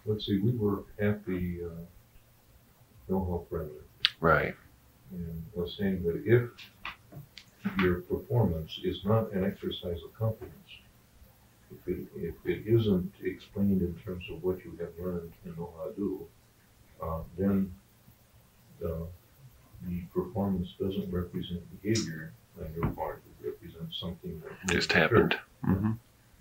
let's see, we were at the know-how parameter, Right. and was saying that if your performance is not an exercise of confidence, if it isn't explained in terms of what you have learned and know how to do, then the performance doesn't represent behavior on your part. It represents something that Just happened. Mm-hmm.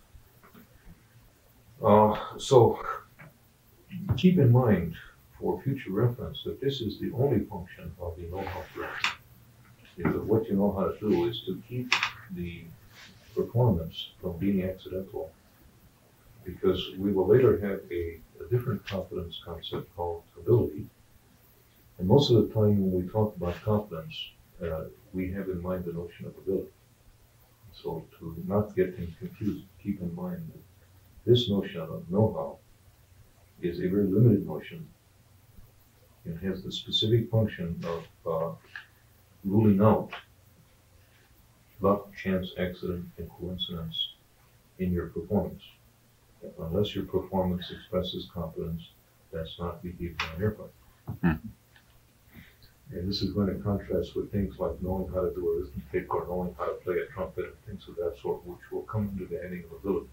So keep in mind for future reference that this is the only function of the know-how parameter. Is that what you know how to do is to keep the performance from being accidental, because we will later have a different competence concept called ability. And most of the time when we talk about competence, we have in mind the notion of ability. So to not get things confused, keep in mind that this notion of know-how is a very limited notion. It has the specific function of ruling out luck, chance, accident, and coincidence in your performance. Unless your performance expresses competence, that's not behavior on your part. Hmm. And this is going to contrast with things like knowing how to do arithmetic or knowing how to play a trumpet and things of that sort, which will come under the heading of ability.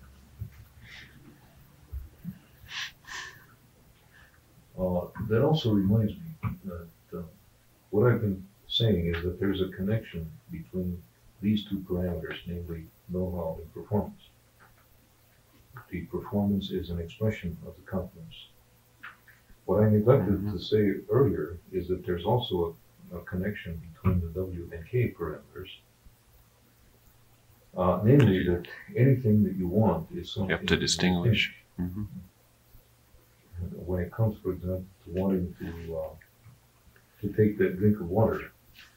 That also reminds me that what I've been saying is that there's a connection between these two parameters, namely know-how and performance. The performance is an expression of the competence. What I neglected to say earlier is that there's also a connection between the W and K parameters. Namely that anything that you want is something You have to distinguish. Mm-hmm. When it comes, for example, to wanting to take that drink of water,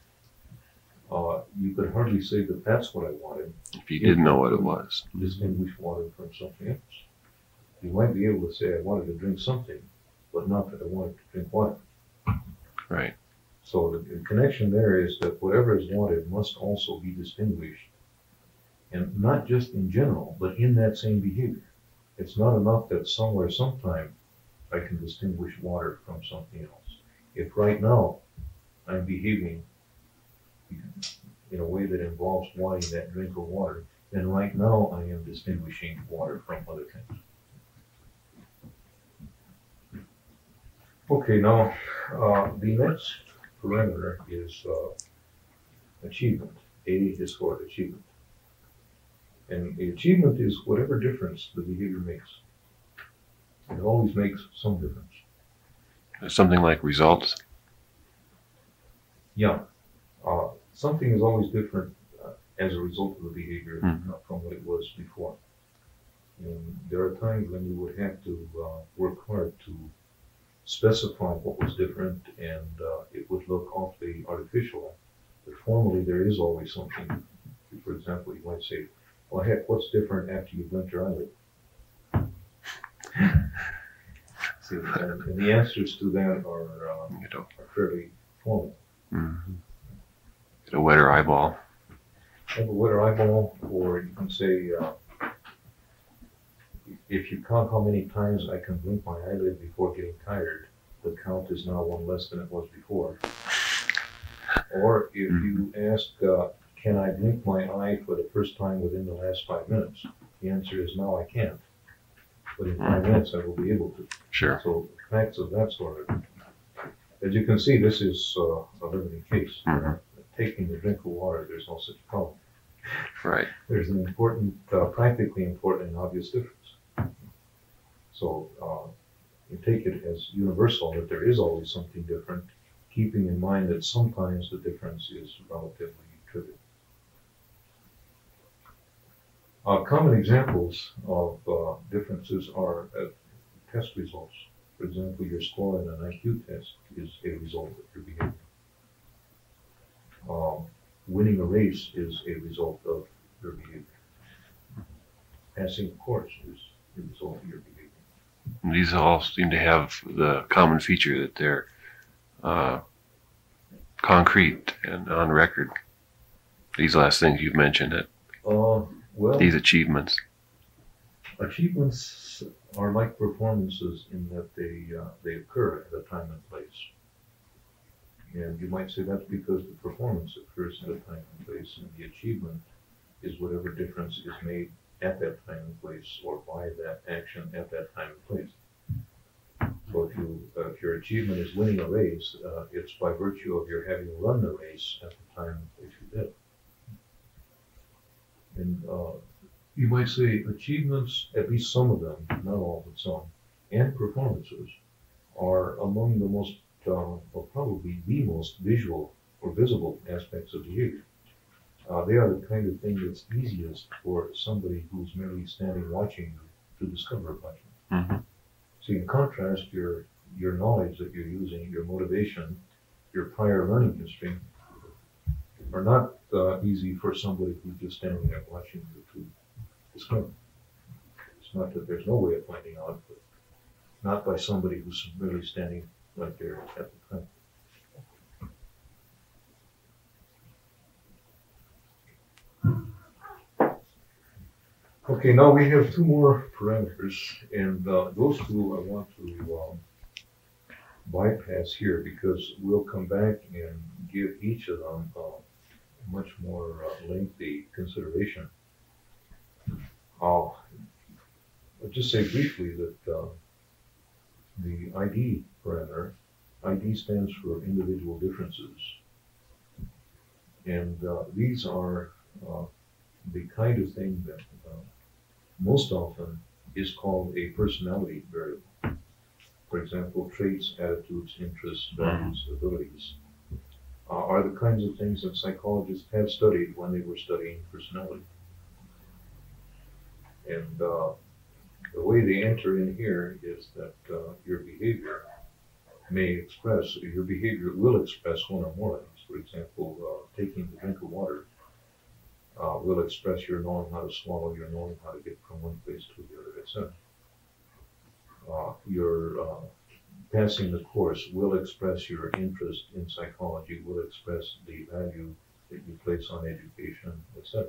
you could hardly say that that's what I wanted. If you didn't know what it was. Distinguish water from something else. You might be able to say I wanted to drink something, but not that I wanted to drink water. Right. So the connection there is that whatever is wanted must also be distinguished, and not just in general, but in that same behavior. It's not enough that somewhere, sometime, I can distinguish water from something else. If right now I'm behaving in a way that involves wanting that drink of water, then right now I am distinguishing water from other things. Okay, now the next parameter is achievement. A is for achievement. And the achievement is whatever difference the behavior makes. It always makes some difference. Something like results. Yeah. Something is always different as a result of the behavior from what it was before. And there are times when you would have to work hard to specify what was different, and it would look awfully artificial. But formally, there is always something. For example, you might say, well, heck, what's different after you blink your eyelid? See, and the answers to that are fairly formal. Mm-hmm. Get a wetter eyeball. Have a wetter eyeball, or you can say, if you count how many times I can blink my eyelid before getting tired, the count is now one less than it was before. Or if you ask, can I blink my eye for the first time within the last 5 minutes? The answer is no, I can't. But in 5 minutes, I will be able to. Sure. So facts of that sort. As you can see, this is a limiting case. Taking the drink of water, there's no such problem. Right. There's an important, practically important and obvious difference. So you take it as universal that there is always something different, keeping in mind that sometimes the difference is relatively trivial. Common examples of differences are test results. For example, your score in an IQ test is a result of your behavior. Winning a race is a result of your behavior. Passing a course is a result of your behavior. And these all seem to have the common feature that they're concrete and on record. These last things you've mentioned, Well, these achievements. Achievements are like performances in that they occur at a time and place. And you might say that's because the performance occurs at a time and place, and the achievement is whatever difference is made at that time and place, or by that action at that time and place. So if your achievement is winning a race, it's by virtue of your having run the race at the time and place you did. And you might say achievements, at least some of them, not all, but some, and performances are among the most, or probably the most visual or visible aspects of behavior. They are the kind of thing that's easiest for somebody who's merely standing watching you to discover about you. Mm-hmm. So you can contrast your knowledge that you're using, your motivation, your prior learning history, are not easy for somebody who's just standing there watching you to discover. It's not that there's no way of finding out, but not by somebody who's really standing right there at the time. Okay, now we have two more parameters, and those two I want to bypass here because we'll come back and give each of them much more lengthy consideration. I'll just say briefly that the ID parameter, ID stands for individual differences, and these are the kind of thing that most often is called a personality variable. For example, traits, attitudes, interests, values, abilities are the kinds of things that psychologists have studied when they were studying personality. And the way they enter in here is that your behavior will express one or more things. For example, taking the drink of water will express your knowing how to swallow, your knowing how to get from one place to the other, etc. Your passing the course will express your interest in psychology, will express the value that you place on education, etc.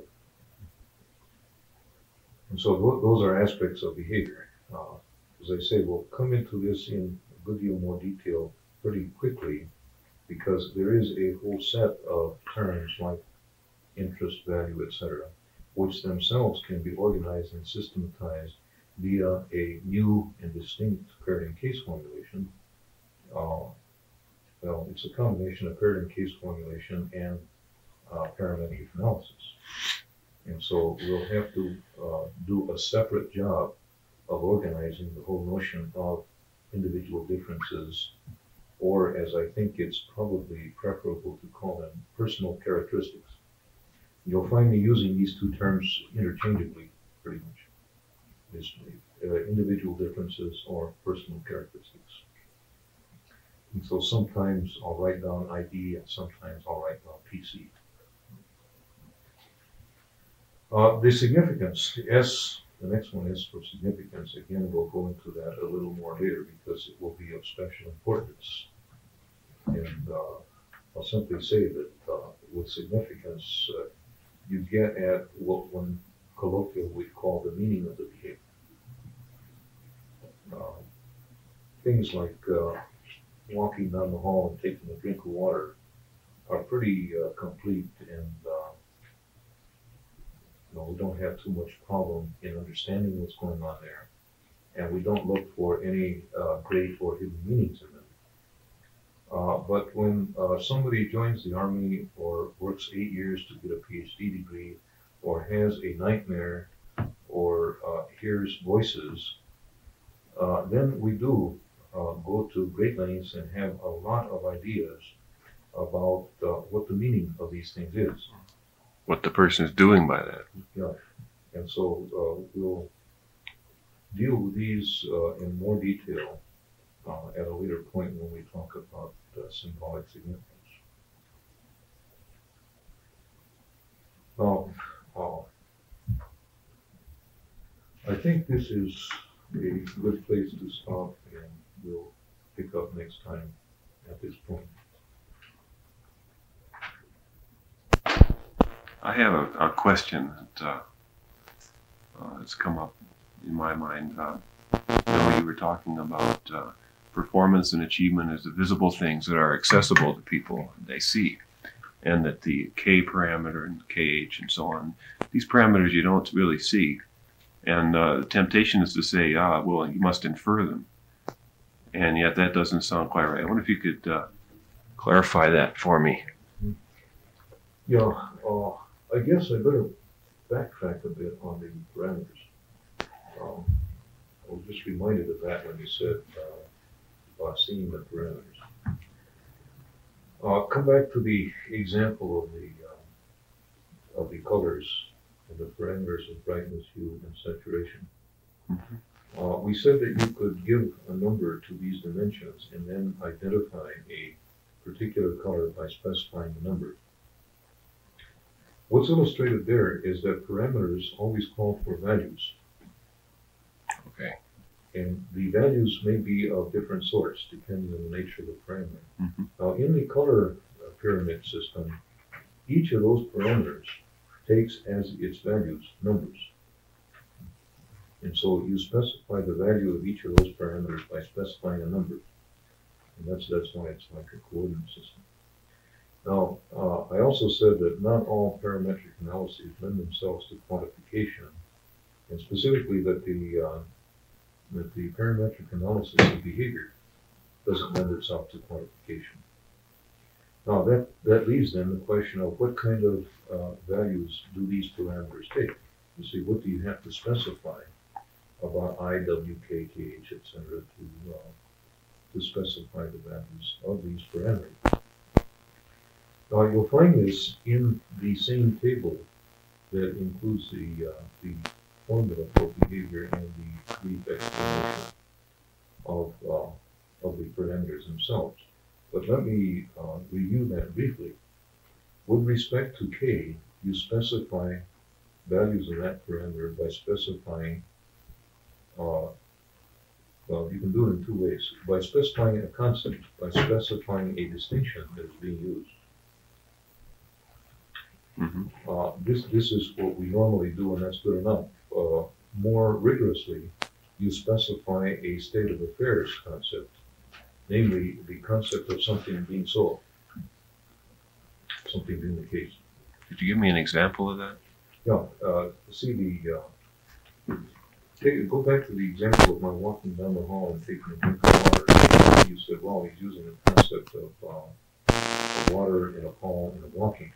And so those are aspects of behavior. As I say, we'll come into this in a good deal more detail pretty quickly because there is a whole set of terms like interest, value, etc., which themselves can be organized and systematized via a new and distinct paired and case formulation. Well, it's a combination of paired and case formulation and parametric analysis. And so we'll have to do a separate job of organizing the whole notion of individual differences, or as I think it's probably preferable to call them, personal characteristics. You'll find me using these two terms interchangeably, pretty much. Individual differences or personal characteristics. And so sometimes I'll write down ID and sometimes I'll write down PC. The significance, S, the next one is for significance. Again, we'll go into that a little more later because it will be of special importance. And I'll simply say that with significance, you get at what one colloquial would call the meaning of the behavior. Things like walking down the hall and taking a drink of water are pretty complete, and we don't have too much problem in understanding what's going on there, and we don't look for any great or hidden meanings in them. But when somebody joins the Army or works 8 years to get a PhD degree, or has a nightmare, or hears voices, then we do go to great lengths and have a lot of ideas about what the meaning of these things is. What the person is doing by that. Yeah, and so we'll deal with these in more detail at a later point when we talk about symbolic significance. Now, I think this is a good place to stop, and we'll pick up next time at this point. I have a question that has come up in my mind. we were talking about performance and achievement as the visible things that are accessible to people, they see. And that the K parameter and KH and so on, these parameters you don't really see. And the temptation is to say, well, you must infer them. And yet that doesn't sound quite right. I wonder if you could clarify that for me. Yeah, I guess I better backtrack a bit on the parameters. I was just reminded of that when you said about seeing the parameters. Come back to the example of the colors and the parameters of brightness, hue, and saturation. Mm-hmm. We said that you could give a number to these dimensions and then identify a particular color by specifying the number. What's illustrated there is that parameters always call for values. Okay. And the values may be of different sorts depending on the nature of the parameter. Mm-hmm. Now, in the color pyramid system, each of those parameters takes as its values numbers. And so you specify the value of each of those parameters by specifying a number. And that's why it's like a coordinate system. Now, I also said that not all parametric analyses lend themselves to quantification, and specifically that the parametric analysis of behavior doesn't lend itself to quantification. Now, that leaves then the question of what kind of values do these parameters take? You see, what do you have to specify about I, W, K, KH, etc. to specify the values of these parameters? Now, you'll find this in the same table that includes the formula for behavior and the brief explanation of the parameters themselves. But let me review that briefly. With respect to K, you specify values of that parameter by specifying, well, you can do it in two ways. By specifying a constant, by specifying a distinction that is being used. Mm-hmm. This is what we normally do, and that's good enough. More rigorously, you specify a state of affairs concept, namely the concept of something being so, something being the case. Could you give me an example of that? Yeah, see go back to the example of my walking down the hall and taking a drink of water. You said, well, he's using the concept of water in a hall and walking.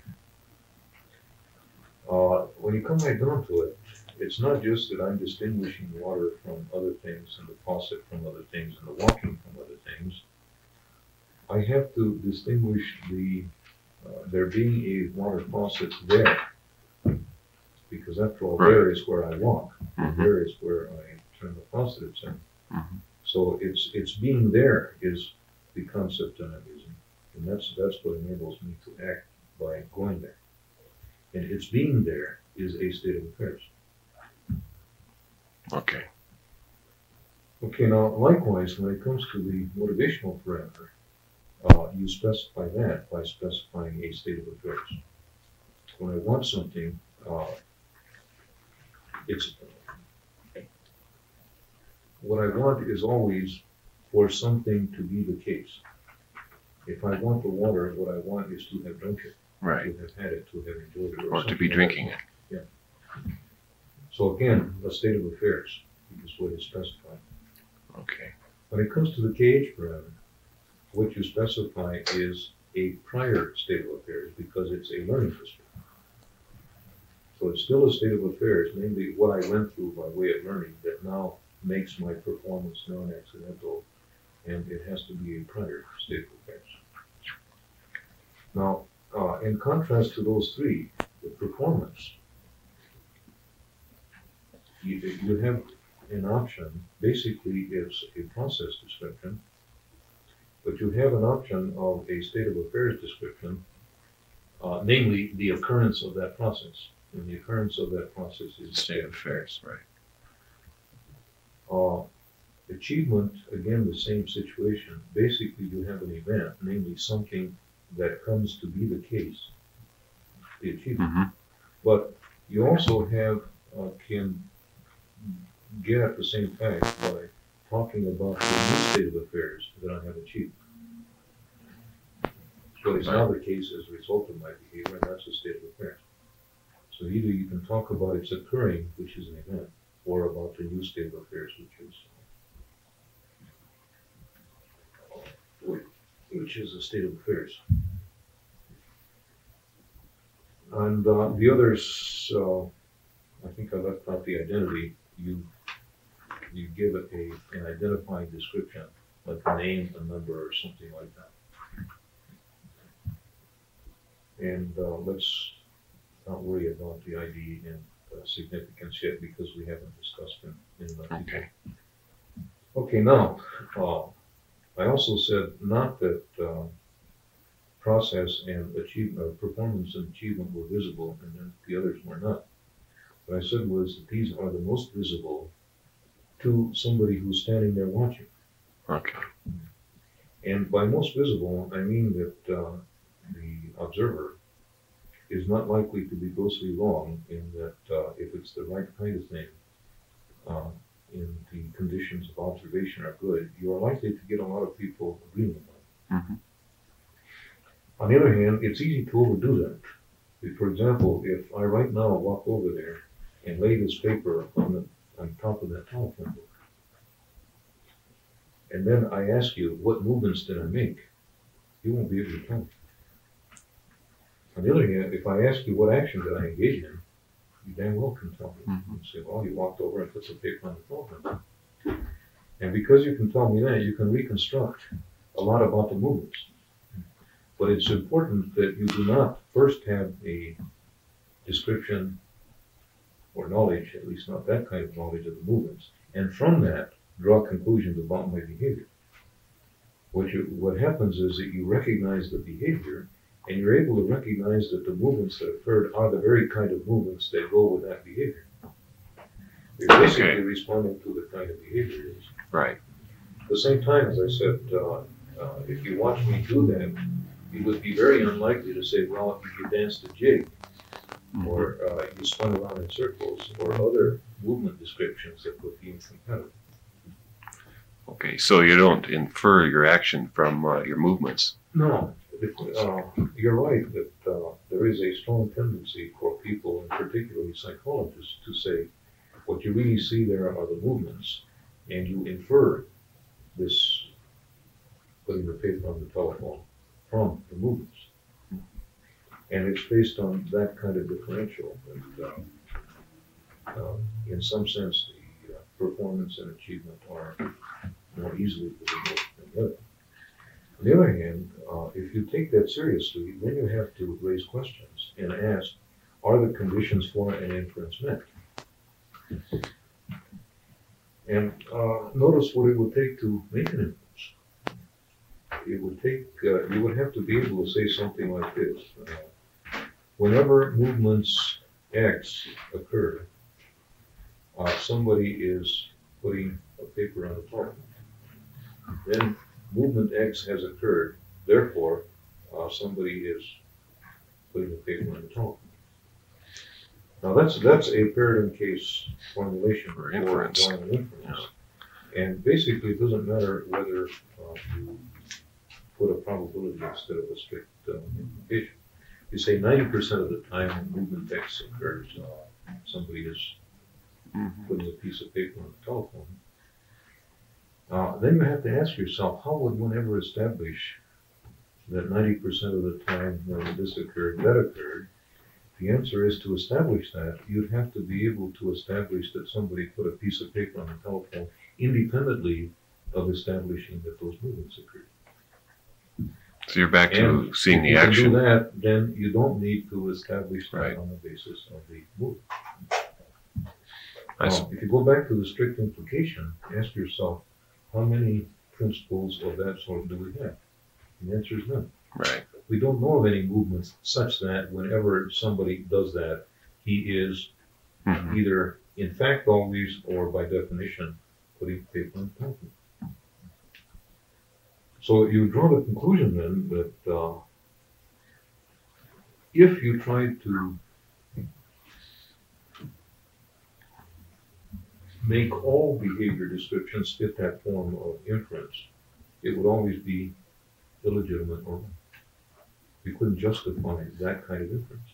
When you come right down to it, it's not just that I'm distinguishing water from other things and the faucet from other things and the walking from other things. I have to distinguish there being a water faucet there, because after all, right. There is where I walk. Mm-hmm. There is where I turn the faucet, etc. Mm-hmm. So it's being there is the concept that I'm using, and that's what enables me to act by going there. And its being there is a state of affairs. Okay. Okay, now likewise, when it comes to the motivational parameter, you specify that by specifying a state of affairs. When I want something, what I want is always for something to be the case. If I want the water, what I want is to have drunk it. Right. To have had it, to have enjoyed it. Or to be drinking it. Yeah. So again, a state of affairs is what is specified. Okay. When it comes to the KH parameter, what you specify is a prior state of affairs because it's a learning history. So it's still a state of affairs, namely what I went through by way of learning that now makes my performance non-accidental, and it has to be a prior state of affairs. Now, in contrast to those three, the performance, you have an option. Basically, it's a process description, but you have an option of a state of affairs description, namely the occurrence of that process. And the occurrence of that process is State of affairs, right. Achievement, again, the same situation. Basically, you have an event, namely something that comes to be the case, the achievement. Mm-hmm. But you also have can get at the same fact by talking about the new state of affairs that I have achieved. What is now the case as a result of my behavior, and that's a state of affairs. So either you can talk about its occurring, which is an event, or about the new state of affairs, which is a state of affairs. And the others, I think I left out the identity. You give it an identifying description, like a name, a number, or something like that. And let's not worry about the ID and significance yet, because we haven't discussed them in enough detail. Okay. Okay, now, I also said not that process and achievement, performance and achievement were visible, and then the others were not. What I said was that these are the most visible to somebody who's standing there watching. Okay. And by most visible, I mean that the observer is not likely to be grossly wrong in that if it's the right kind of thing, in the conditions of observation are good, you are likely to get a lot of people agreeing on it. Mm-hmm. On the other hand, it's easy to overdo that. For example, if I right now walk over there and lay this paper on top of that telephone book, and then I ask you, what movements did I make? You won't be able to tell me. On the other hand, if I ask you what action did I engage in, you damn well can tell me. Mm-hmm. You say, well, you walked over and put some paper on the telephone. And because you can tell me that, you can reconstruct a lot about the movements. But it's important that you do not first have a description or knowledge, at least not that kind of knowledge of the movements, and from that draw conclusions about my behavior. What happens is that you recognize the behavior, and you're able to recognize that the movements that occurred are the very kind of movements that go with that behavior. You're basically responding to the kind of behavior it is. Right. At the same time, as I said, if you watch me do that, you would be very unlikely to say, well, you danced a jig, Mm-hmm. or you spun around in circles, or other movement descriptions that would be incompatible. Okay, so you don't infer your action from your movements. No, you're right that there is a strong tendency for people, and particularly psychologists, to say what you really see there are the movements, and you infer this putting the paper on the telephone from the movements. And it's based on that kind of differential. And in some sense, the performance and achievement are more easily visible than the other. On the other hand, if you take that seriously, then you have to raise questions and ask, are the conditions for an inference met? And notice what it would take to make an inference. It would take, you would have to be able to say something like this. Whenever movements X occur, somebody is putting a paper on the telephone. Then movement X has occurred, therefore somebody is putting a paper on the telephone. Now that's a paradigm case formulation for inference. Drawing an inference. Yeah. And basically it doesn't matter whether you put a probability instead of a strict implication. You say 90% of the time when movement X occurs, somebody is putting a piece of paper on the telephone. Then you have to ask yourself, how would one ever establish that 90% of the time when this occurred, that occurred? The answer is, to establish that, you'd have to be able to establish that somebody put a piece of paper on the telephone independently of establishing that those movements occurred. So you're back to seeing the action. If you action. do that, then you don't need to establish that Right. on the basis of the movement. I see. If you go back to the strict implication, ask yourself, how many principles of that sort do we have? The answer is none. Right. We don't know of any movements such that whenever somebody does that, he is Mhm. either in fact always or by definition putting paper on the telephone. So you draw the conclusion then that if you try to make all behavior descriptions fit that form of inference, it would always be illegitimate or wrong. We couldn't justify that kind of inference.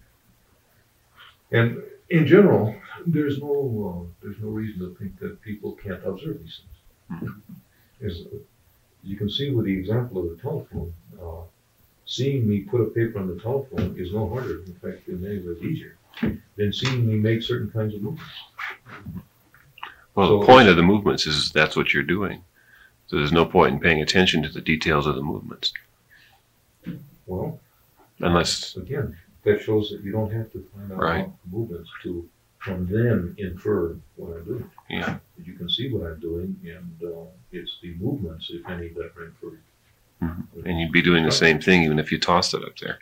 And in general, there's no reason to think that people can't observe these things. As you can see with the example of the telephone, seeing me put a paper on the telephone is no harder, in fact, in many ways easier, than seeing me make certain kinds of movements. Well, So the point of the movements is that's what you're doing. So there's no point in paying attention to the details of the movements. Well, Unless, again, that shows that you don't have to find out Right. about the movements to from then infer what I'm doing. yeah, You can see what I'm doing, and it's the movements, if any, that are inferred. and you'd be doing the same thing even if you tossed it up there.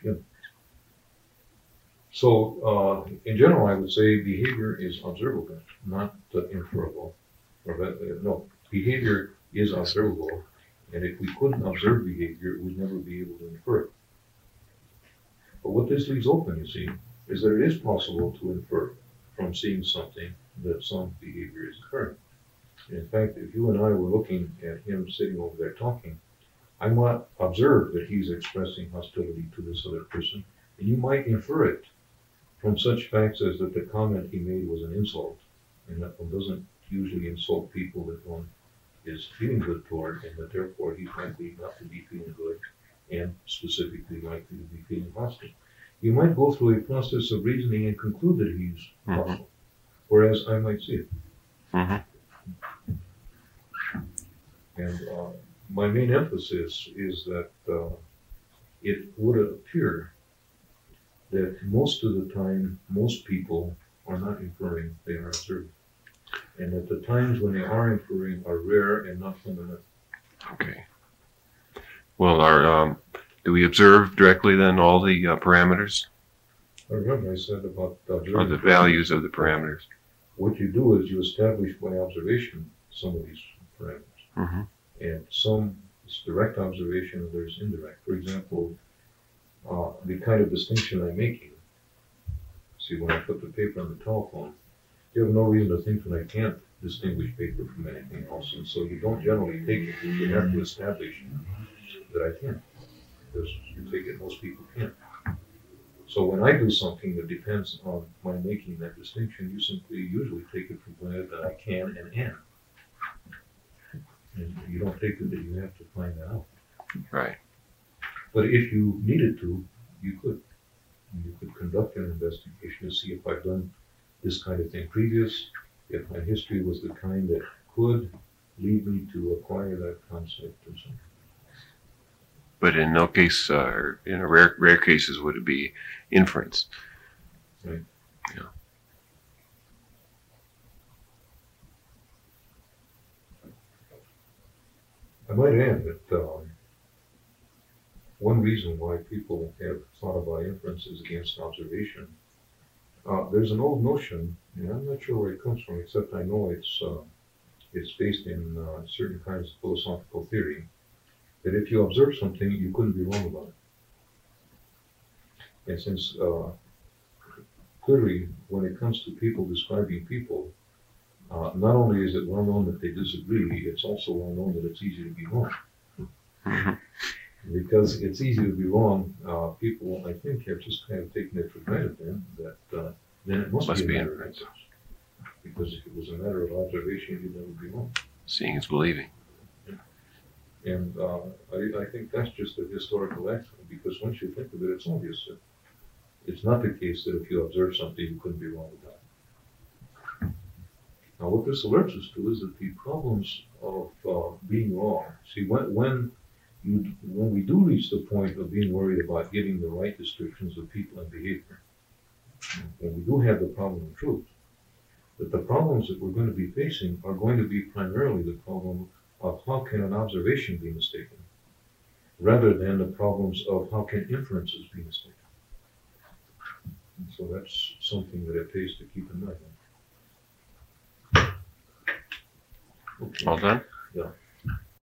So, in general, I would say behavior is observable, not inferable. Or no, behavior is observable, and if we couldn't observe behavior, we'd never be able to infer it. But what this leaves open, you see, is that it is possible to infer from seeing something that some behavior is occurring. In fact, if you and I were looking at him sitting over there talking, I might observe that he's expressing hostility to this other person, and you might infer it from such facts as that the comment he made was an insult, and that one doesn't usually insult people that one is feeling good toward, and that therefore he's likely not to be feeling good, and specifically likely to be feeling hostile. You might go through a process of reasoning and conclude that he's hostile, whereas I might see it. Mm-hmm. And my main emphasis is that it would appear that most of the time, most people are not inferring, they are observing. And that the times when they are inferring are rare and not fundamental. Okay. Well, do we observe directly then all the parameters I remember I said about or observing. the values of the parameters? What you do is you establish by observation some of these parameters. Mm-hmm. And some is direct observation and there's indirect. For example, the kind of distinction I'm making. See, when I put the paper on the telephone, you have no reason to think that I can't distinguish paper from anything else. And so you don't generally take it. You have to establish that I can. Because you take it, most people can't. So when I do something that depends on my making that distinction, you simply usually take it for granted that I can and am. And you don't take it that you have to find that out. Right. But if you needed to, you could. You could conduct an investigation to see if I've done this kind of thing previous, if my history was the kind that could lead me to acquire that concept or something. But in no case, in a rare cases, would it be inference? Right. Yeah. I might add that one reason why people have thought about inferences against observation, there's an old notion, and I'm not sure where it comes from, except I know it's based in certain kinds of philosophical theory, that if you observe something, you couldn't be wrong about it. And since clearly, when it comes to people describing people, not only is it well known that they disagree, it's also well known that it's easy to be wrong. Mm-hmm. Because it's easy to be wrong, people, I think, have just kind of taken it for granted then, that then it must be a matter of inference. Because if it was a matter of observation, you'd never be wrong. Seeing is believing. And I think that's just a historical accident, because once you think of it, it's obvious that it's not the case that if you observe something, you couldn't be wrong about it. Now, what this alerts us to is that the problems of being wrong, see, when we do reach the point of being worried about getting the right descriptions of people and behavior, when we do have the problem of truth, that the problems that we're going to be facing are going to be primarily the problem of how can an observation be mistaken, rather than the problems of how can inferences be mistaken. And so that's something that it pays to keep in mind. Okay. All done? Yeah.